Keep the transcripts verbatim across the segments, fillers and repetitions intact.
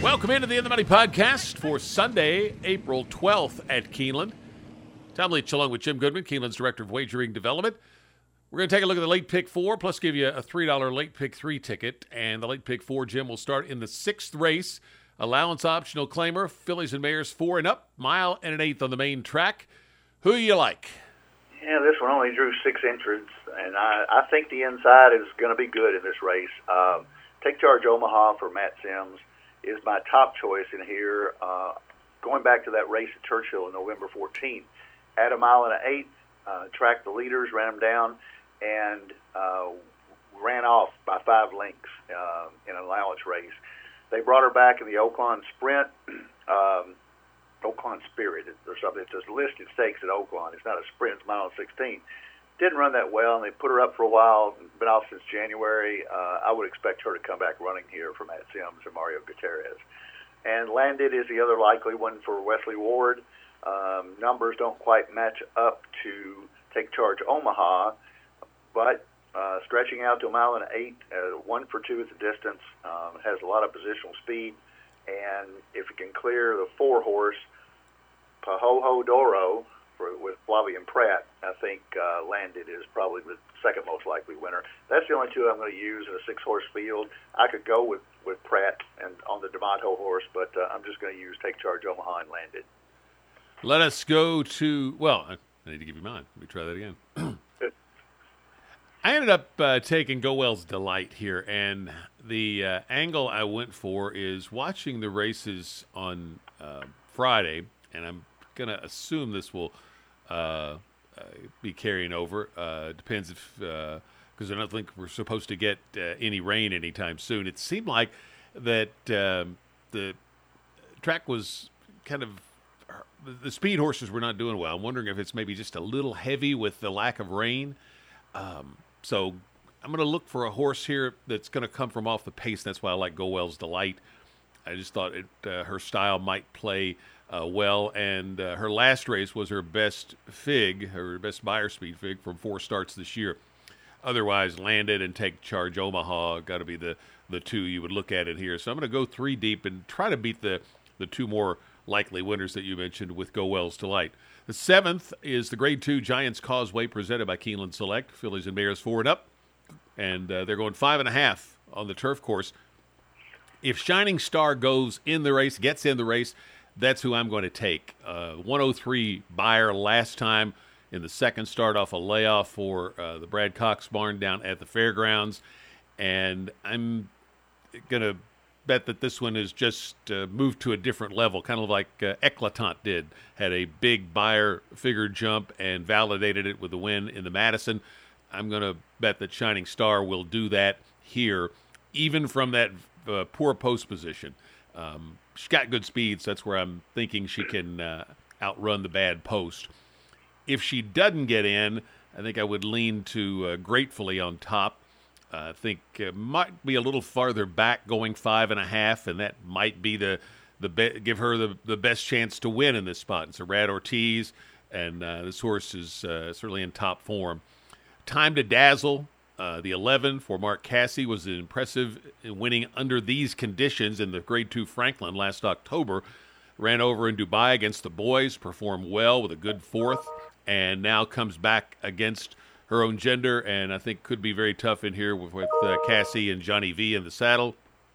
Welcome into the In the Money podcast for Sunday, April twelfth at Keeneland. Tom Leach along with Jim Goodman, Keeneland's Director of Wagering Development. We're going to take a look at the late pick four, plus give you a three dollar late pick three ticket. And the late pick four, Jim, will start in the sixth race. Allowance optional claimer, Fillies and Mares four and up, mile and an eighth on the main track. Who you like? Yeah, this one only drew six entrants, and I, I think the inside is going to be good in this race. Um, Take Charge Omaha for Matt Sims is my top choice in here. Uh, going back to that race at Churchill on November fourteenth, at a mile and an eighth, uh, tracked the leaders, ran them down, and uh, ran off by five lengths uh, in an allowance race. They brought her back in the Oaklawn Sprint, um, Oaklawn Spirit or something. It's just listed stakes at Oaklawn. It's not a sprint, it's mile and sixteen. Didn't run that well, and they put her up for a while, been off since January. Uh, I would expect her to come back running here for Matt Sims and Mario Gutierrez. And Landed is the other likely one for Wesley Ward. Um, numbers don't quite match up to Take Charge Omaha, but uh, stretching out to a mile and an eight, uh, one for two at the distance, um, has a lot of positional speed, and if it can clear the four-horse, Pahoho Doro, For, with Flavien Prat, I think uh, Landed is probably the second most likely winner. That's the only two I'm going to use in a six-horse field. I could go with, with Pratt and on the D'Amato horse, but uh, I'm just going to use Take Charge Omaha and Landed. Let us go to, well, I need to give you mine. Let me try that again. I ended up uh, taking Go Well's Delight here, and the uh, angle I went for is watching the races on uh, Friday, and I'm going to assume this will uh, uh, be carrying over. Uh, depends if, because uh, I don't think we're supposed to get uh, any rain anytime soon. It seemed like that um, the track was kind of, the speed horses were not doing well. I'm wondering if it's maybe just a little heavy with the lack of rain. Um, so I'm going to look for a horse here that's going to come from off the pace. That's why I like Go Well's Delight. I just thought it, uh, her style might play Uh, well, and uh, her last race was her best fig, her best buyer speed fig from four starts this year. Otherwise, Landed and Take Charge Omaha got to be the, the two you would look at it here. So I'm going to go three deep and try to beat the, the two more likely winners that you mentioned with Go Well's Delight. The seventh is the Grade two Giants Causeway presented by Keeneland Select. Fillies and Mares four and up, and uh, they're going five and a half on the turf course. If Shining Star goes in the race, gets in the race, that's who I'm going to take. Uh, one oh three buyer last time in the second start off a layoff for uh, the Brad Cox barn down at the fairgrounds. And I'm going to bet that this one is just uh, moved to a different level, kind of like uh, Eclatant did. Had a big buyer figure jump and validated it with the win in the Madison. I'm going to bet that Shining Star will do that here, even from that uh, poor post position. Um, she's got good speed, so that's where I'm thinking she can uh, outrun the bad post. If she doesn't get in, I think I would lean to uh, Gratefully on top. Uh, I think uh, might be a little farther back, going five and a half, and that might be the the be- give her the, the best chance to win in this spot. It's a Rad Ortiz, and uh, this horse is uh, certainly in top form. Time to Dazzle. Uh, the eleven for Mark Casse was impressive in winning under these conditions in the Grade two Franklin last October. Ran over in Dubai against the boys, performed well with a good fourth, and now comes back against her own gender, and I think could be very tough in here with, with uh, Casse and Johnny V in the saddle.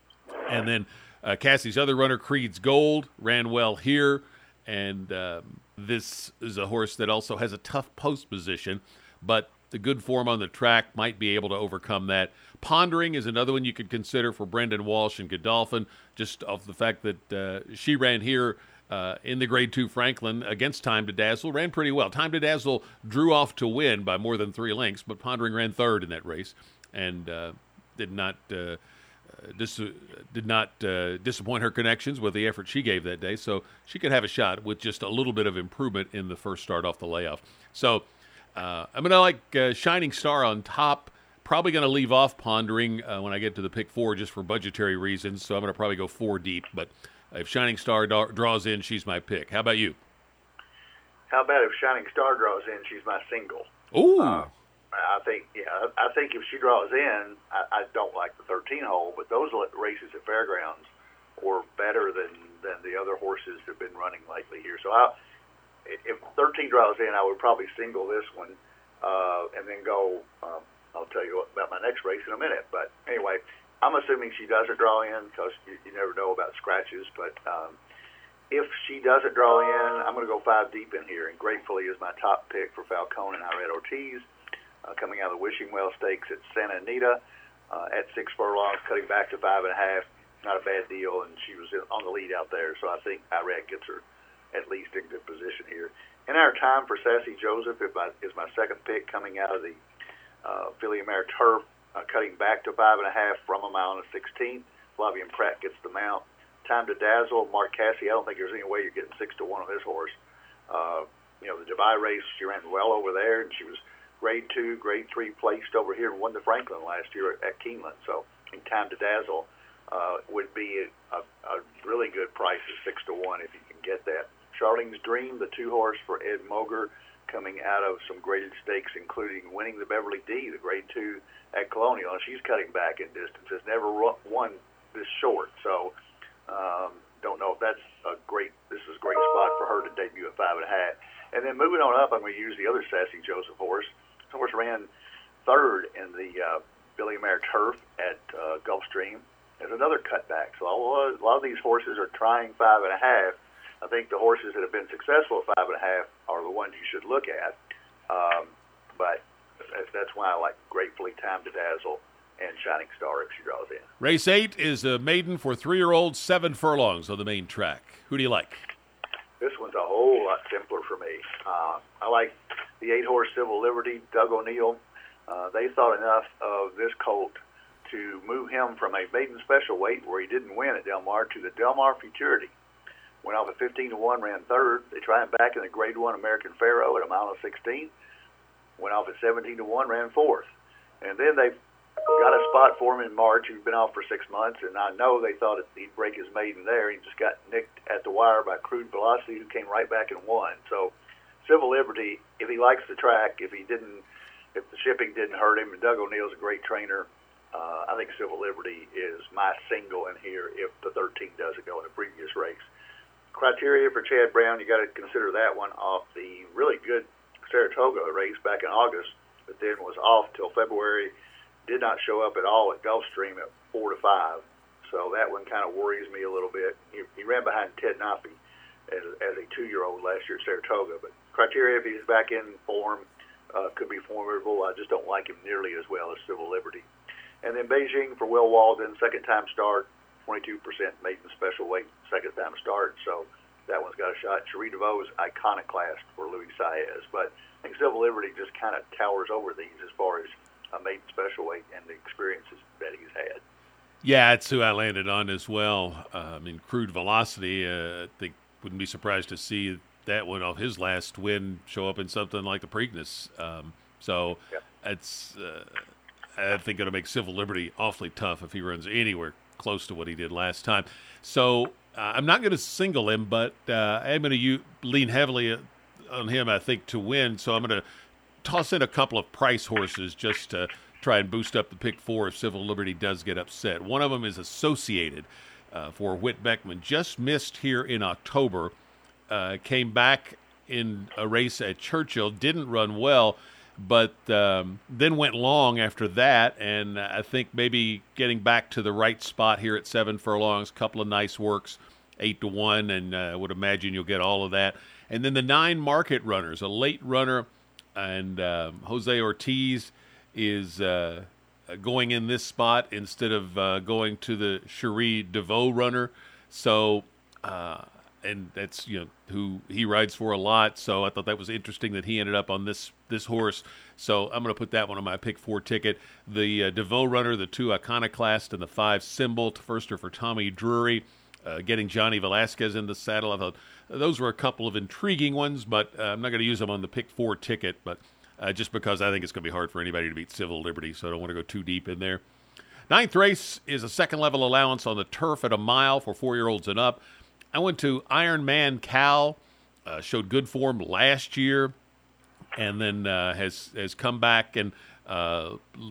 And then uh, Cassie's other runner, Creed's Gold, ran well here, and um, this is a horse that also has a tough post position, but the good form on the track might be able to overcome that. Pondering is another one you could consider for Brendan Walsh and Godolphin, just off the fact that uh, she ran here uh, in the Grade two Franklin against Time to Dazzle, ran pretty well. Time to Dazzle drew off to win by more than three lengths, but Pondering ran third in that race and uh, did not uh, dis- did not uh, disappoint her connections with the effort she gave that day. So she could have a shot with just a little bit of improvement in the first start off the layoff. So Uh, I'm going to like uh, Shining Star on top. Probably going to leave off Pondering uh, when I get to the pick four just for budgetary reasons, so I'm going to probably go four deep. But if Shining Star da- draws in, she's my pick. How about you? How about if Shining Star draws in, she's my single. Ooh. Uh, I think, yeah, I think if she draws in, I, I don't like the thirteen hole, but those races at fairgrounds or better than, than the other horses that have been running lately here. So I, if thirteen draws in, I would probably single this one uh, and then go. Um, I'll tell you about my next race in a minute. But anyway, I'm assuming she doesn't draw in because you, you never know about scratches. But um, if she doesn't draw in, I'm going to go five deep in here. And Gratefully is my top pick for Falcone and Irad Ortiz, uh, coming out of the Wishing Well Stakes at Santa Anita uh, at six furlongs, cutting back to five and a half. Not a bad deal, and she was on the lead out there. So I think Irad gets her at least in good position here. In our time for Sassy Joseph is my, is my second pick, coming out of the uh, Filly Mare Turf, uh, cutting back to five and a half from a mile and a sixteenth. Flavian Pratt gets the mount. Time to Dazzle, Mark Casse. I don't think there's any way you're getting six to one on this horse. Uh, you know, the Dubai race, she ran well over there, and she was grade two, grade three placed over here and won the Franklin last year at, at Keeneland. So, in Time to Dazzle uh, would be a, a, a really good price at six to one if you can get that. Charlene's Dream, the two horse for Ed Moger, coming out of some graded stakes, including winning the Beverly D, the grade two at Colonial, and she's cutting back in distance. Has never run, won this short, so um, don't know if that's a great. This is a great spot for her to debut at five and a half. And then moving on up, I'm going to use the other Sassy Joseph horse. This horse ran third in the uh, Filly Mare Turf at uh, Gulfstream. There's another cutback. So a lot, a lot of these horses are trying five and a half. I think the horses that have been successful at five and a half are the ones you should look at. Um, but that's why I like Gratefully, Time to Dazzle, and Shining Star if she draws in. Race eight is a maiden for three-year-olds, seven furlongs on the main track. Who do you like? This one's a whole lot simpler for me. Uh, I like the eight-horse Civil Liberty, Doug O'Neill. Uh, they thought enough of this colt to move him from a maiden special weight where he didn't win at Del Mar to the Del Mar Futurity. Went off at fifteen to one, ran third. They tried him back in the grade one American Pharoah at a mile and sixteen. Went off at seventeen to one, ran fourth. And then they got a spot for him in March. He'd been off for six months, and I know they thought he'd break his maiden there. He just got nicked at the wire by Crude Velocity, who came right back and won. So Civil Liberty, if he likes the track, if he didn't, if the shipping didn't hurt him, and Doug O'Neill's a great trainer, uh, I think Civil Liberty is my single in here if the thirteen doesn't go in the previous race. Criteria for Chad Brown, you got to consider that one off the really good Saratoga race back in August, but then was off till February. Did not show up at all at Gulfstream at four to five, so that one kind of worries me a little bit. He, he ran behind Ted Nappy as, as a two-year-old last year at Saratoga, but Criteria, if he's back in form, uh, could be formidable. I just don't like him nearly as well as Civil Liberty. And then Beijing for Will Walden, second-time start, twenty-two percent maiden special weight, second-time start, so that one's got a shot. Cherie DeVoe is iconoclast for Luis Saez, but I think Civil Liberty just kind of towers over these as far as a maiden special weight and the experiences that he's had. Yeah, that's who I landed on as well. Uh, I mean, Crude Velocity, uh, I think wouldn't be surprised to see that one off his last win show up in something like the Preakness. Um, so yep. it's, uh, I think it'll make Civil Liberty awfully tough if he runs anywhere close to what he did last time. So uh, I'm not going to single him, but uh, I'm going to lean heavily on him, I think, to win. So I'm going to toss in a couple of price horses just to try and boost up the pick four if Civil Liberty does get upset. One of them is Associated uh, for Whit Beckman. Just missed here in October. Uh, came back in a race at Churchill. Didn't run well, but um, then went long after that. And I think maybe getting back to the right spot here at seven furlongs, couple of nice works, eight to one, and I uh, would imagine you'll get all of that. And then the nine Market Runners, a late runner, and um, Jose Ortiz is uh, going in this spot instead of uh, going to the Cherie DeVoe runner. So, uh, and that's, you know, who he rides for a lot. So I thought that was interesting that he ended up on this this horse. So I'm going to put that one on my pick four ticket. The uh, DeVoe runner, the two Iconoclast, and the five Symbol. First are for Tommy Drury. Uh, getting Johnny Velasquez in the saddle. I thought those were a couple of intriguing ones, but uh, I'm not going to use them on the pick four ticket, but uh, just because I think it's going to be hard for anybody to beat Civil Liberty, so I don't want to go too deep in there. Ninth race is a second-level allowance on the turf at a mile for four-year-olds and up. I went to Iron Man Cal, uh, showed good form last year, and then uh, has has come back and uh,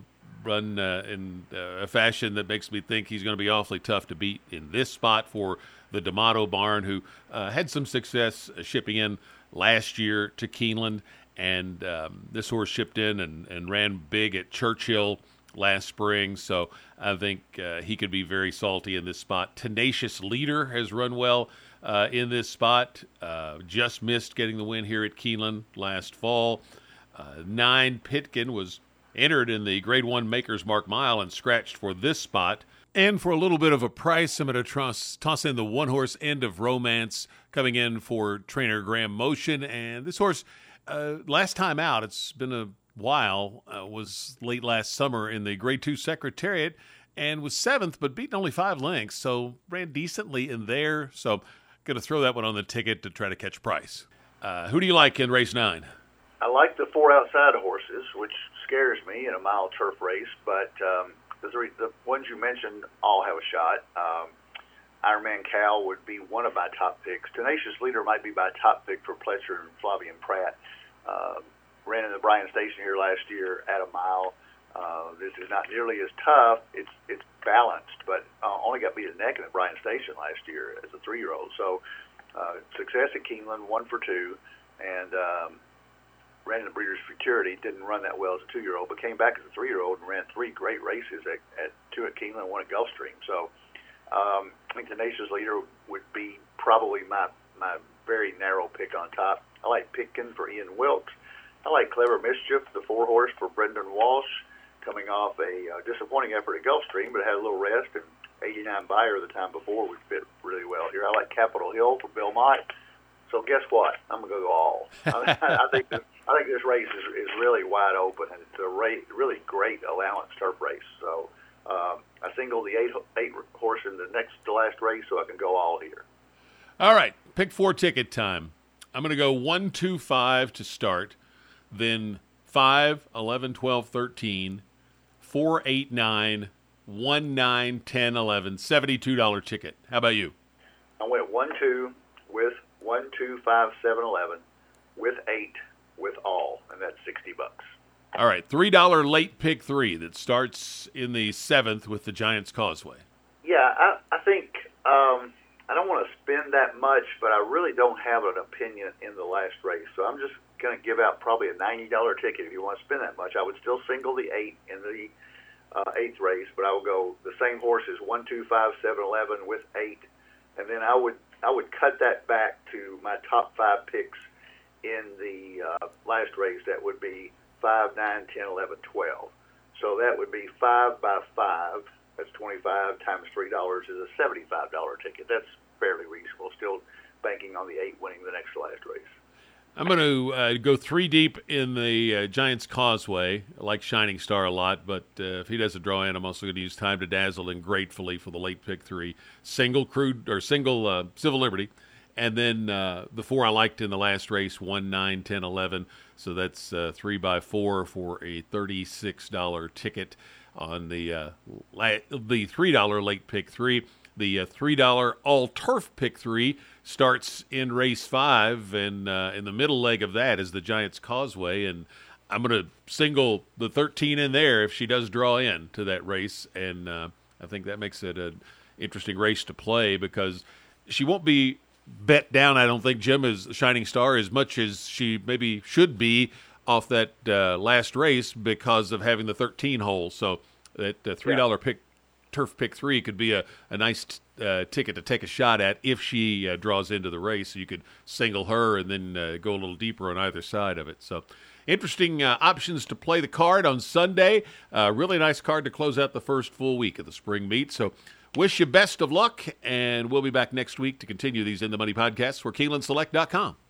run uh, in uh, a fashion that makes me think he's going to be awfully tough to beat in this spot for the D'Amato barn, who uh, had some success shipping in last year to Keeneland. And um, this horse shipped in and, and ran big at Churchill last spring, so I think uh, he could be very salty in this spot. Tenacious Leader has run well uh, in this spot. Uh, just missed getting the win here at Keeneland last fall. Uh, nine, Pitkin, was entered in the Grade One Maker's Mark Mile and scratched for this spot. And for a little bit of a price, I'm going to toss, toss in the one-horse End of Romance coming in for trainer Graham Motion. And this horse, uh, last time out, it's been a while, uh, was late last summer in the Grade Two Secretariat and was seventh, but beaten only five lengths, so ran decently in there. So going to throw that one on the ticket to try to catch price. Uh, who do you like in race nine? I like the four outside horses, which scares me in a mile turf race, but um, the, three, the ones you mentioned all have a shot. Um, Ironman Cal would be one of my top picks. Tenacious Leader might be my top pick for Pletcher and Flavian Pratt. Uh, ran in the Bryan Station here last year at a mile. Uh, this is not nearly as tough. It's it's balanced, but uh, only got beat a neck in the Bryan Station last year as a three-year-old. So uh, success at Keeneland, one for two, and um, ran in the Breeders' Futurity. Didn't run that well as a two-year-old, but came back as a three-year-old and ran three great races at, at two at Keeneland and one at Gulfstream. So um, I think Tenacious Leader would be probably my my very narrow pick on top. I like Pitkin for Ian Wilkes. I like Clever Mischief, the four-horse for Brendan Walsh, coming off a uh, disappointing effort at Gulfstream, but had a little rest, and eighty-nine Buyer the time before would fit really well here. I like Capitol Hill for Bill Mott. So guess what? I'm going to go all. I, I think this, I think this race is, is really wide open, and it's a rate, really great allowance turf race. So um, I single the eight, eight horse in the next to last race, so I can go all here. All right, pick four ticket time. I'm going to go one, two, five to start. Then five, eleven, twelve, thirteen, four, eight, nine, one, nine, ten, eleven, seventy-two dollars ticket. How about you? I went one, two with one, two, five, seven, eleven with eight with all, and that's sixty bucks. All right, three dollars late pick three that starts in the seventh with the Giants Causeway. Yeah, I, I think um, I don't want to spend that much, but I really don't have an opinion in the last race, so I'm just going to give out probably a ninety dollars ticket if you want to spend that much. I would still single the eight in the uh, eighth race, but I will go the same horses, one, two, five, seven, eleven with eight, and then I would I would cut that back to my top five picks in the uh, last race. That would be five, nine, ten, eleven, twelve. So that would be five by five. That's twenty-five times three dollars is a seventy-five dollars ticket. That's fairly reasonable. Still banking on the eight winning the next to last race. I'm going to uh, go three deep in the uh, Giants Causeway. I like Shining Star a lot, but uh, if he doesn't draw in, I'm also going to use Time to Dazzle and Gratefully for the late pick three. Single crude or single uh, Civil Liberty, and then uh, the four I liked in the last race, one, nine, ten, eleven. So that's uh, three by four for a thirty-six dollars ticket on the uh, la- the three dollars late pick three. The uh, three dollars all-turf pick three starts in race five, and uh, in the middle leg of that is the Giants Causeway, and I'm going to single the thirteen in there if she does draw in to that race, and uh, I think that makes it an interesting race to play because she won't be bet down, I don't think, Jim, as Shining Star as much as she maybe should be off that uh, last race because of having the thirteen hole, so that uh, three dollars yeah. pick turf pick three could be a, a nice uh, ticket to take a shot at if she uh, draws into the race. So you could single her and then uh, go a little deeper on either side of it. So interesting uh, options to play the card on Sunday. Uh, really nice card to close out the first full week of the spring meet. So wish you best of luck, and we'll be back next week to continue these In the Money podcasts for Keeneland Select dot com.